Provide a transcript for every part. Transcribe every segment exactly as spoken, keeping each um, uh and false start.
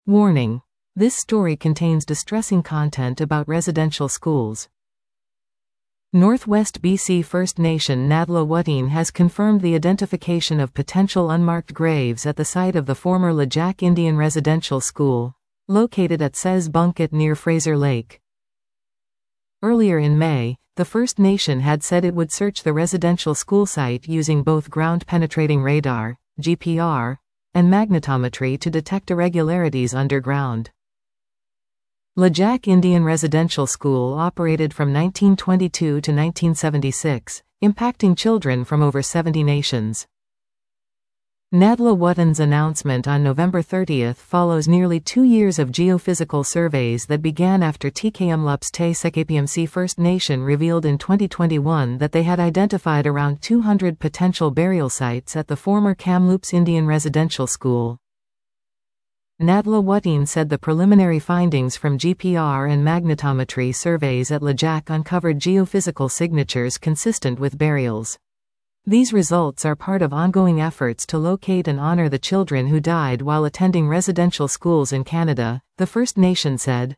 Warning: this story contains distressing content about residential schools. Northwest B C First Nation Nadla Wutin has confirmed the identification of potential unmarked graves at the site of the former Lajak Indian Residential School, located at Ses Bunket near Fraser Lake. Earlier in May, the First Nation had said it would search the residential school site using both ground-penetrating radar, G P R, and magnetometry to detect irregularities underground. Lajak Indian Residential School operated from nineteen twenty-two to nineteen seventy-six, impacting children from over seventy nations. Nadla Wutin's announcement on November thirtieth follows nearly two years of geophysical surveys that began after Tkmlups Te Sekapmc First Nation revealed in twenty twenty-one that they had identified around two hundred potential burial sites at the former Kamloops Indian Residential School. Nadla Wutin said the preliminary findings from G P R and magnetometry surveys at Lajak uncovered geophysical signatures consistent with burials. These results are part of ongoing efforts to locate and honor the children who died while attending residential schools in Canada, the First Nation said.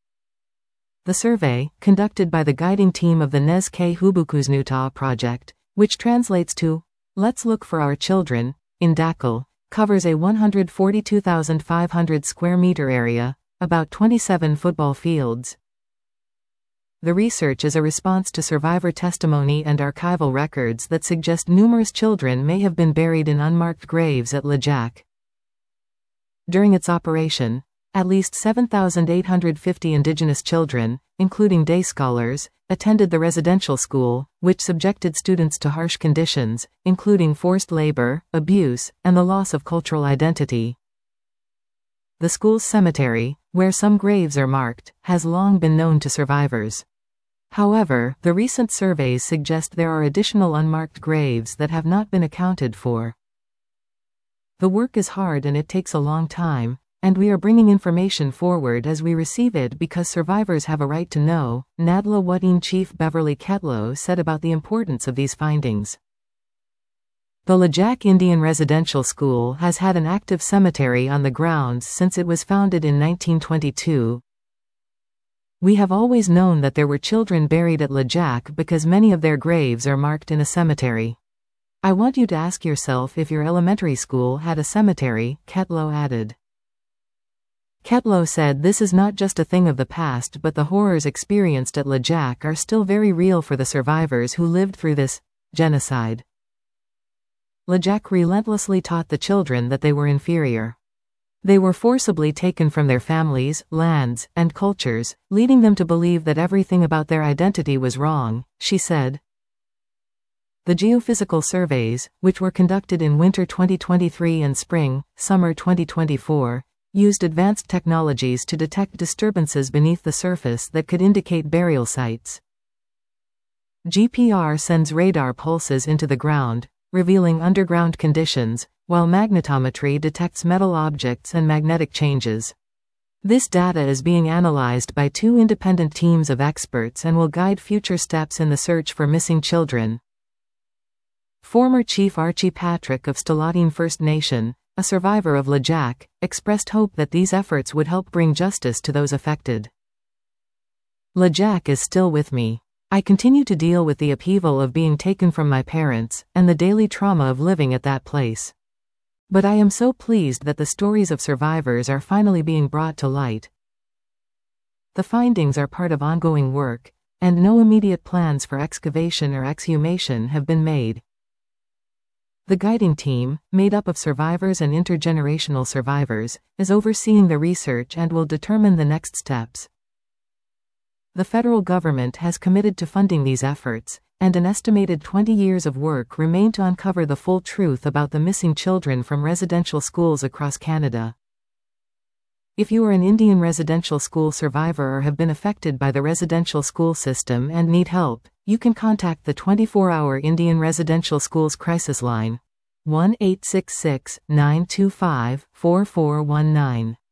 The survey, conducted by the guiding team of the Nez Ke Hubukuznuta project, which translates to Let's Look for Our Children, in Dakhel, covers a one hundred forty-two thousand five hundred square meter area, about twenty-seven football fields. The research is a response to survivor testimony and archival records that suggest numerous children may have been buried in unmarked graves at Lajak. During its operation, at least seven thousand eight hundred fifty Indigenous children, including day scholars, attended the residential school, which subjected students to harsh conditions, including forced labor, abuse, and the loss of cultural identity. The school's cemetery, where some graves are marked, has long been known to survivors. However, the recent surveys suggest there are additional unmarked graves that have not been accounted for. The work is hard and it takes a long time, and we are bringing information forward as we receive it because survivors have a right to know, Nadla Wutin Chief Beverly Ketlow said about the importance of these findings. The Lajak Indian Residential School has had an active cemetery on the grounds since it was founded in nineteen twenty-two. We have always known that there were children buried at Lajak because many of their graves are marked in a cemetery. I want you to ask yourself if your elementary school had a cemetery, Ketlow added. Ketlow said this is not just a thing of the past but the horrors experienced at Lajak are still very real for the survivors who lived through this genocide. Lajak relentlessly taught the children that they were inferior. They were forcibly taken from their families, lands, and cultures, leading them to believe that everything about their identity was wrong, she said. The geophysical surveys, which were conducted in winter twenty twenty-three and spring, summer twenty twenty-four, used advanced technologies to detect disturbances beneath the surface that could indicate burial sites. G P R sends radar pulses into the ground, revealing underground conditions, while magnetometry detects metal objects and magnetic changes. This data is being analyzed by two independent teams of experts and will guide future steps in the search for missing children. Former Chief Archie Patrick of Stalatin First Nation, a survivor of Lajak, expressed hope that these efforts would help bring justice to those affected. Lajak is still with me. I continue to deal with the upheaval of being taken from my parents, and the daily trauma of living at that place. But I am so pleased that the stories of survivors are finally being brought to light. The findings are part of ongoing work, and no immediate plans for excavation or exhumation have been made. The guiding team, made up of survivors and intergenerational survivors, is overseeing the research and will determine the next steps. The federal government has committed to funding these efforts, and an estimated twenty years of work remain to uncover the full truth about the missing children from residential schools across Canada. If you are an Indian residential school survivor or have been affected by the residential school system and need help, you can contact the twenty-four hour Indian Residential Schools Crisis Line, one eight six six, nine two five, four four one nine.